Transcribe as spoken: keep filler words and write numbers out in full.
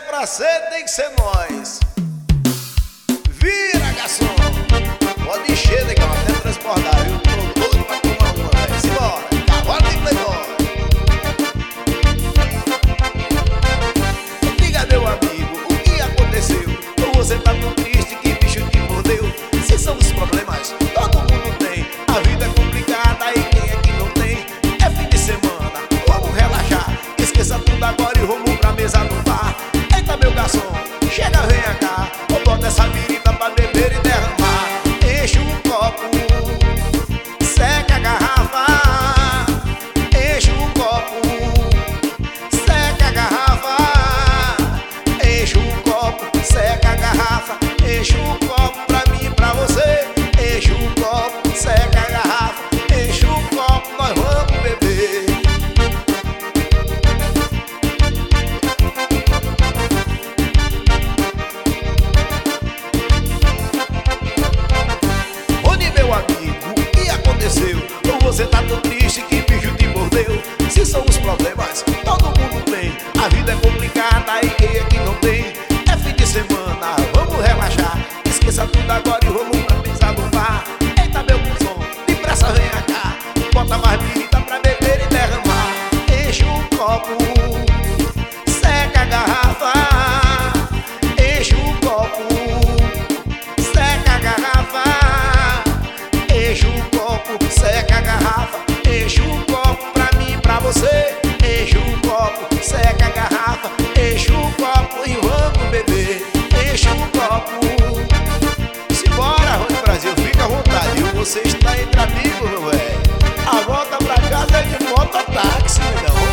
pra ser, tem que ser nós. Vira, garçom. Pode encher, negão, até transbordar, viu? Tô doido pra tomar uma, velho. Simbora, cavalo de playboy. Diga, meu amigo, o que aconteceu? Ou você tá tão triste que bicho te mordeu? Se são os problemas, todo mundo tem. A vida é complicada e quem é que não tem? É fim de semana, vamos relaxar. Esqueça tudo agora e vamos pra mesa do bar. Eita, meu garçom, chega, venha cá. Ou bota essa birita pra beber e derramar. Enche um copo, seca a garrafa. Enche um copo, seca a garrafa. Enche um copo, seca a garrafa. Enche um copo pra mim e pra você. Enche um copo, seca a garrafa. Enche um copo, nós vamos beber. Onde, meu amigo, o que aconteceu? Ou você tá tão triste que bicho te mordeu? Se são os problemas, todo mundo tem. A vida é complicada e quem é que não tem? É fim de semana, vamos relaxar. Esqueça tudo agora e vamos pra mesa do bar. Eita, meu garçom, depressa venha cá. Bota mais birita pra beber e derramar. Enche um copo, seca a garrafa. Enche um copo, seca a garrafa. Enche um copo, seca a garrafa. Enche um copo pra mim e pra você. Enche um copo, seca a garrafa. Enche um copo e vamos beber. Enche um copo. Simbora, Rony Brasil, fica à vontade, viu? Você está entre amigos, meu velho. A volta pra casa é de mototáxi, meu.